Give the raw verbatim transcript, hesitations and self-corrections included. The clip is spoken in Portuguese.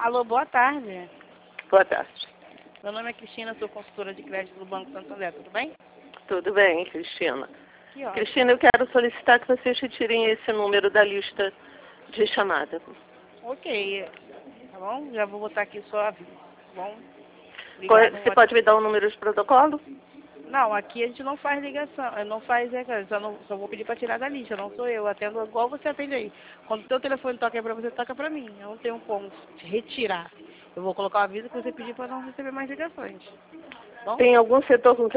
Alô, boa tarde. Boa tarde. Meu nome é Cristina, sou consultora de crédito do Banco Santander, tudo bem? Tudo bem, Cristina. Que ótimo. Cristina, eu quero solicitar que vocês retirem esse número da lista de chamada. Ok, tá bom? Já vou botar aqui só aviso, tá bom? Qual- Obrigada. Você pode me dar o número de protocolo? Não, aqui a gente não faz ligação, eh, não faz, é, só, não, só vou pedir para tirar da lista, não sou eu, atendo igual você atende aí. Quando o teu telefone toca para você, toca para mim, eu não tenho como te retirar. Eu vou colocar o aviso que você pedir para não receber mais ligações, tá bom? Tem algum setor com que